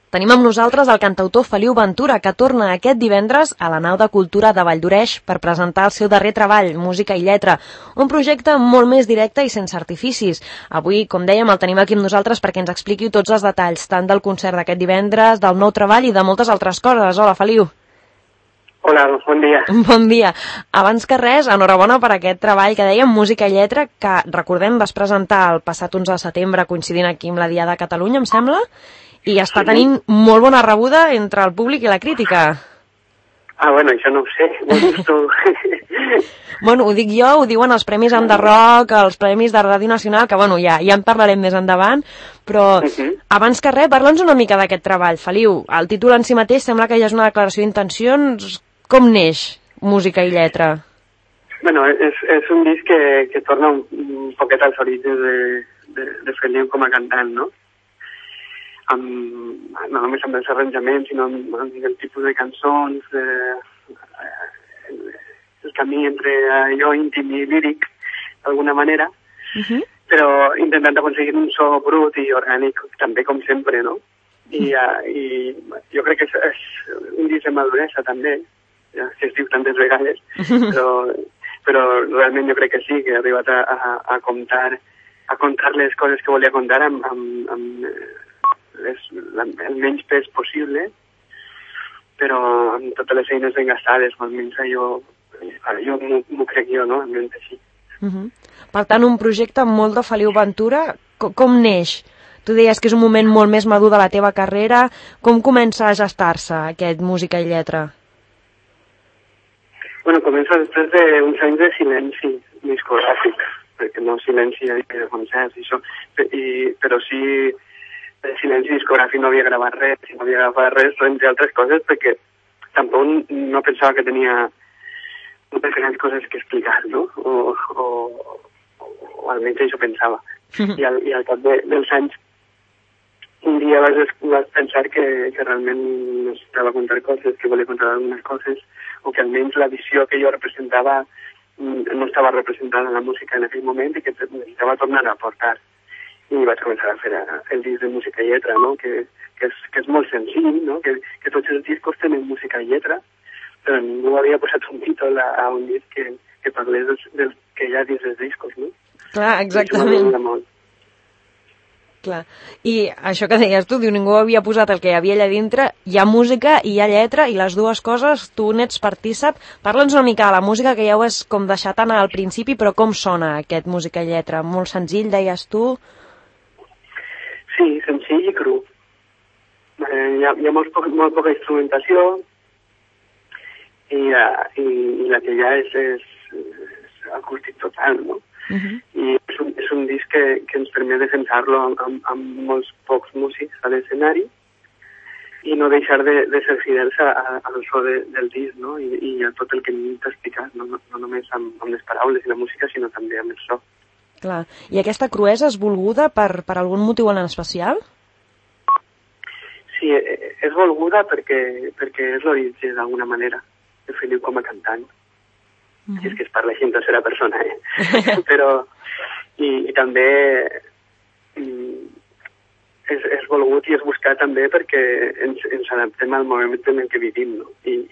Tenim amb nosaltres el cantautor Feliu Ventura, que torna aquest divendres a la Nau de Cultura de Valldoreix per presentar el seu darrer treball, Música i Lletra, un projecte molt més directe i sense artificis. Avui, com dèiem, el tenim aquí amb nosaltres perquè ens expliqui tots els detalls, tant del concert d'aquest divendres, del nou treball i de moltes altres coses. Hola, Feliu. Hola, bon dia. Bon dia. Abans que res, enhorabona per aquest treball que dèiem, Música i Lletra, que, recordem, vas presentar el passat 11 de setembre, coincidint aquí amb la Diada de Catalunya, em sembla, i està tenint molt bona rebuda entre el públic i la crítica. Ah, bueno, això no ho sé, ho dius tu. Bueno, ho dic jo, ho diuen els Premis Enderrock, els Premis de Ràdio Nacional, que bueno, ja en parlarem més endavant, però abans que res, parla'ns una mica d'aquest treball, Feliu. El títol en si mateix sembla que ja és una declaració d'intencions. Com neix Música i Lletra? Bueno, és un disc que torna un poquet als orígens de Feliu com a cantant, no? No només amb els arranjaments, sinó amb el tipus de cançons, el camí entre allò íntim i líric, d'alguna manera, però intentant aconseguir un so brut i orgànic, també com sempre, no? I jo crec que és un disc de maduresa, també, ja que es diu tantes vegades, però realment jo crec que sí, que he arribat a contar les coses que volia contar amb el menys pes possible, però amb totes les eines ben gastades, almenys jo m'ho crec jo, no? Almenys així. Per tant, un projecte amb molt de Feliu Ventura, com neix? Tu deies que és un moment molt més madur de la teva carrera. Com comença a gestar-se aquest Música i Lletra? Bueno, comença després d'uns anys de silenci discogràfic, perquè no silenci de concerts, però sí de silenci discogràfic, no havia gravat res, entre altres coses, perquè tampoc no pensava que tenia moltes grans coses que explicar, no? O almenys això pensava. I al cap dels anys, un dia vaig pensar que realment necessitava contar coses, que volia contar algunes coses, o que almenys la visió que jo representava no estava representada en la música en aquell moment i que necessitava tornar a portar. I vaig començar a fer el disc de Música i Lletra, no? Que és molt senzill, no? Que tots els discos tenen música i lletra, però ningú havia posat un títol a un disc que parlés del que hi ha dins els discos, no? Clar, exactament. Clar. I això que deies tu, ningú havia posat el que hi havia allà dintre, hi ha música i hi ha lletra, i les dues coses tu n'ets partícip. Parla'ns una mica de la música, que ja ho has com deixat anar al principi, però com sona aquest Música i Lletra? Molt senzill, deies tu? Sí, senzill i cru. Hi ha molt poca instrumentació i la que hi ha és acústic total, no? I és un disc que ens permet defensar-lo amb molts pocs músics a l'escenari i no deixar de ser fidels al so del disc, no? I a tot el que hem d'explicar, no només amb les paraules i la música, sinó també amb el so. Clar. I aquesta cruesa és volguda per algun motiu en especial? Sí, és volguda perquè és l'origen, d'alguna manera, de Feliu com a cantant. Si és que es parla així en tercera persona, Però, i també és volgut i és buscat també perquè ens adaptem al moment en el que vivim, no?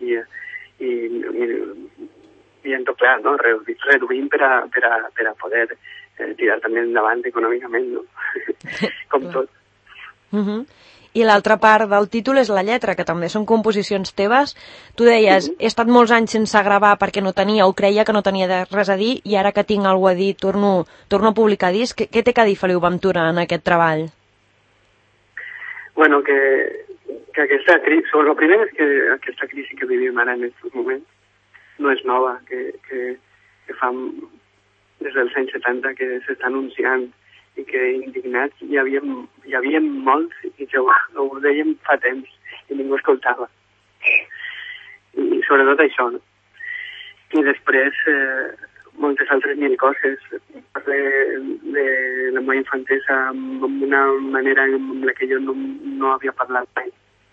I en tot clar, no? Reduïm per a poder tirar també endavant econòmicament, no? Com tot. I l'altra part del títol és la lletra, que també són composicions teves. Tu deies, he estat molts anys sense gravar perquè no tenia, o creia que no tenia res a dir, i ara que tinc alguna a dir torno a publicar disc. Què té que dir Feliu Ventura en aquest treball? Bueno, que aquesta crisi, el primer és que aquesta crisi que vivim ara en aquests moments no és nova, que fa des dels anys 70 que s'està anunciant i que indignats hi havia molts i que ho dèiem fa temps i ningú escoltava. I sobretot això, no? I després moltes altres mil coses. Parle de la meva infantesa amb una manera en la que jo no havia parlat mai.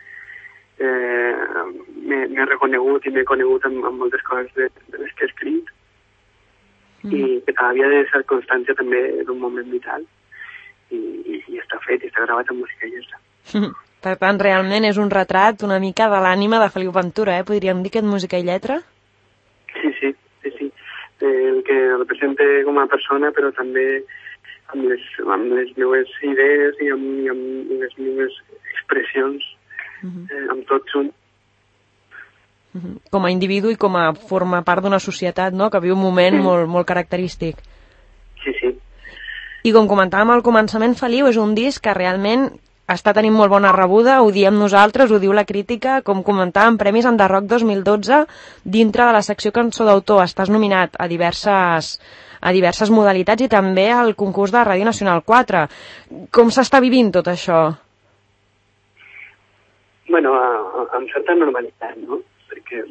M'he reconegut i m'he conegut amb moltes coses de les que he escrit i que havia de ser constància també d'un moment vital i està fet, i està gravat en música i lletra. Per tant, realment és un retrat una mica de l'ànima de Feliu Ventura, podríem dir, aquest música i lletra? Sí. El que representa com a persona, però també amb les meves idees i amb les meves expressions, amb tot junt. Com a individu i com a forma part d'una societat, no?, que viu un moment molt característic. Sí. I com comentàvem al començament, Feliu, és un disc que realment està tenint molt bona rebuda, ho diem nosaltres, ho diu la crítica, com comentàvem, Premis Enderrock 2012, dintre de la secció Cançó d'autor. Estàs nominat a diverses modalitats i també al concurs de Ràdio Nacional 4. Com s'està vivint tot això? Bueno, amb certa normalitat, no? Perquè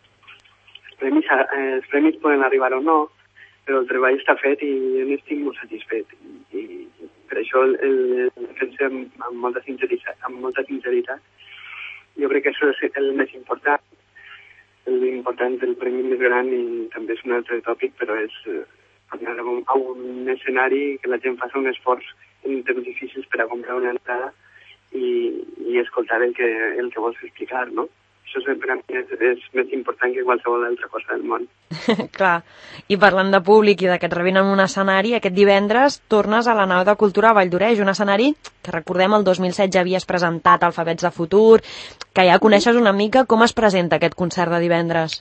els premis poden arribar o no, però el treball està fet i jo n'estic molt satisfet. I per això el defensem amb molta sinceritat. Jo crec que això és el més important. L'important del premi més gran, i també és un altre tòpic, però és anar a un escenari que la gent faci un esforç en temps difícils per a comprar una entrada i escoltar el que vols explicar, no? Això per a mi és més important que qualsevol altra cosa del món. Clar, i parlant de públic i de que et rebin en un escenari, aquest divendres tornes a la nau de Cultura a Valldoreix, un escenari que recordem el 2007 ja havies presentat Alfabets de Futur, que ja coneixes una mica. Com es presenta aquest concert de divendres?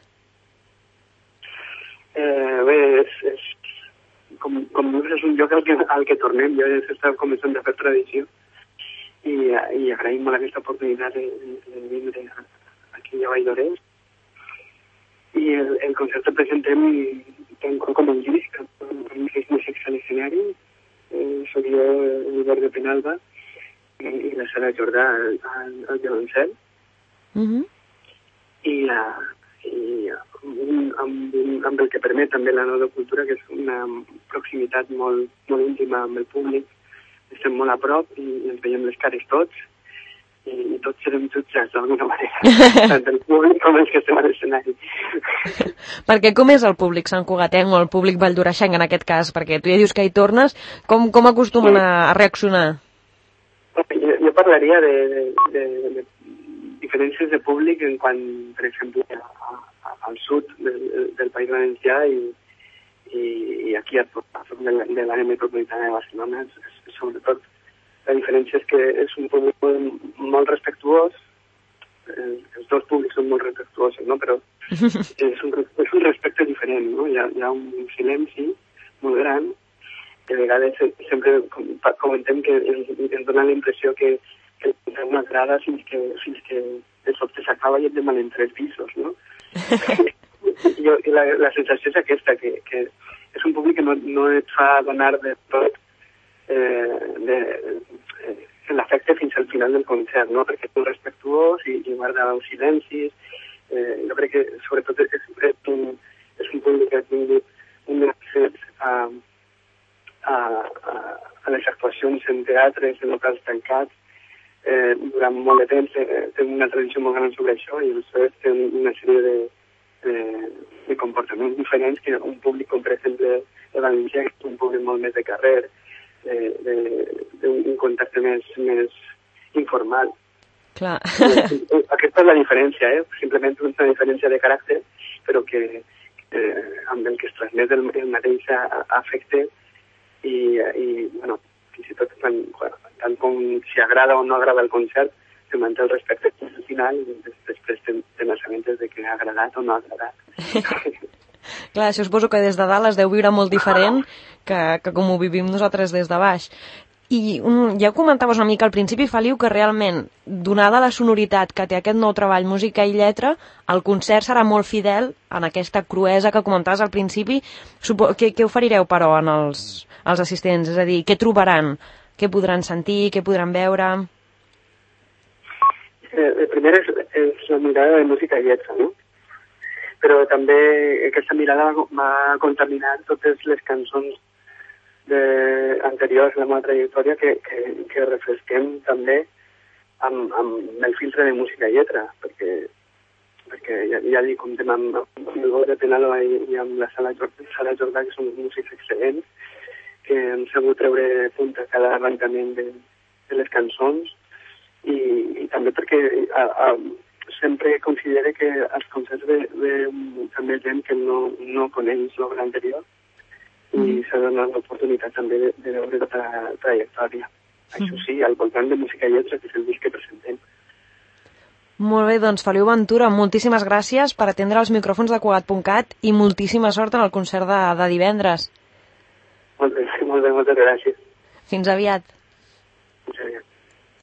Bé, com dius, és un lloc al que tornem. Jo ja s'està començant a fer tradició i agraïm molt aquesta oportunitat de vindre aquí a Valldoreix. I el concert el presentem tant com un disc, amb els músics a l'escenari. Soc jo, l'Hubert de Penalba, i la Sara Jordà al violoncel. I amb el que permet també la nau de cultura, que és una proximitat molt íntima amb el públic. Estem molt a prop i ens veiem les cares tots, i tots serem jutjats d'alguna manera, tant el públic com els que estem a l'escenari. Perquè com és el públic santcugatenc o el públic valldoreixenc en aquest cas? Perquè tu ja dius que hi tornes, com acostumen a reaccionar? Jo parlaria de diferències de públic en quan, per exemple, al sud del País Valencià i aquí a de l'àrea metropolitana de Barcelona, sobretot la diferència és que és un públic molt respectuós, els dos públics són molt respectuosos, no? Però és un respecte diferent, no? Hi ha un silenci molt gran, que a vegades sempre comentem que ens dona la impressió que no agrada fins que de sobte s'acaba i et demanen 3 pisos, no? I la sensació és aquesta, que és un públic que no et fa donar de tot l'afecte fins al final del concert, no? Perquè és molt respectuós i guarda els silencis. Jo crec que sobretot és un públic que ha tingut un accés a les actuacions en teatres, en locals tancats, durant molt de temps. Té una tradició molt gran sobre això i després té una sèrie de comportaments diferents que un públic com per exemple de València, que és un públic molt més de carrer, d'un contacte més informal. Clar. Aquesta és la diferència, simplement una diferència de caràcter, però que amb el que es transmet el mateix afecte i bueno, fins i tot tant com si agrada o no agrada el concert, se manté el respecte fins al final i després te n'assabentes de que ha agradat o no ha agradat. Clar, això suposo que des de dalt es deu viure molt diferent que com ho vivim nosaltres des de baix. I ja comentaves una mica al principi, Feliu, que realment, donada la sonoritat que té aquest nou treball, música i lletra, el concert serà molt fidel en aquesta cruesa que comentaves al principi. Què oferireu, però, als assistents? És a dir, què trobaran? Què podran sentir? Què podran veure? El primer és la mirada de música i lletra, no? Però també aquesta mirada va contaminar totes les cançons anteriors a la meva trajectòria que refresquem també amb el filtre de música i lletra, perquè ja dic, comptem amb el Bot de Penalba i amb la Sala Jordà, que són músics excel·lents, que hem sabut treure punt a cada arrencament de les cançons i també perquè sempre considero que als concerts ve també gent que no coneix l'obra anterior i s'ha donat l'oportunitat també de veure tota la trajectòria. Això sí, al voltant de música i lletra, que és el disc que presentem. Molt bé, doncs Feliu Ventura, moltíssimes gràcies per atendre els micròfons de Cugat.cat i moltíssima sort en el concert de divendres. Moltes gràcies. Fins aviat. Fins aviat.